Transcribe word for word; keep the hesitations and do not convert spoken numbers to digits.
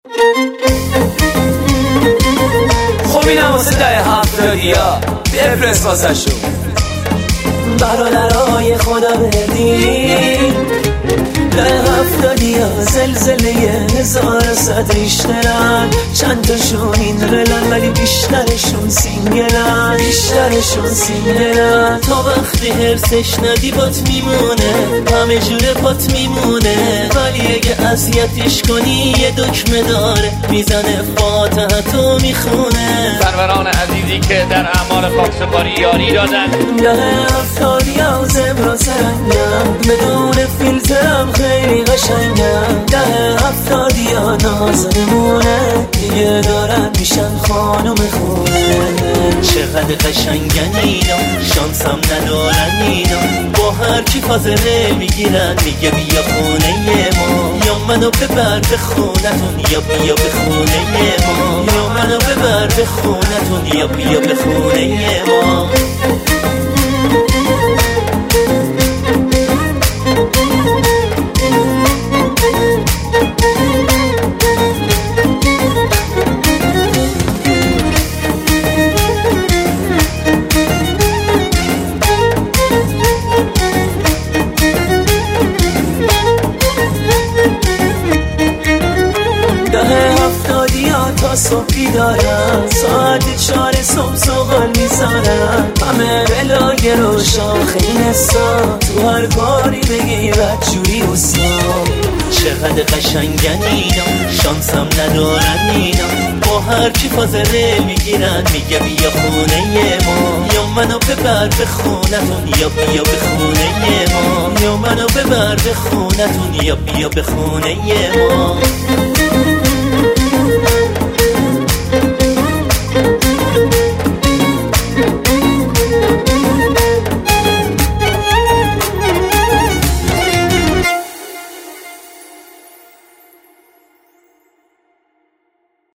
خب اینم واسه ده هفتادی ها بفرست واسه شون. برادرای خدا بردین ده هفتادی ها زلزله هزار صد ریشترن، چند تاشون این رلن ولی بیشترشون سینگلن، بیشترشون سینگلن. تا وقتی هرسش ندی بات میمونه، همه جوره پات میمونه، ولی اگه اذیتش کنی یه دکمه داره میزنه فاتحه تو میخونه. سروران عزیزی که در اعمال خاکسپاری یاری دادن، ده هفتادی ها زبرا سرنگم، بدون فیلترم خیلی قشنگم. ده هفتادی ها نازنمونه، دیگه دارن میشن خانم خونه. چقدر قشنگن اینا، شانسم ندارن اینا، با هر کی فاصله میگیرن، میگه بیا خونه ما، یا منو ببر به خونتون، یا بیا به خونه ما، یا منو ببر به خونتون، یا بیا به خونه ما. تا صبحی دارن، ساعت چار صبح سوغل میزارن، همه بلاگه رو شاخه نسا، تو هر کاری بگی بدجوری اصلا. چقدر قشنگن اینا، شانسم ندارن اینا، با هر کی فاصله میگیرن، میگه بیا خونه ما، یا منو ببر به خونتون، یا بیا به خونه ما، یا منو ببر به خونتون، یا بیا به خونه ما.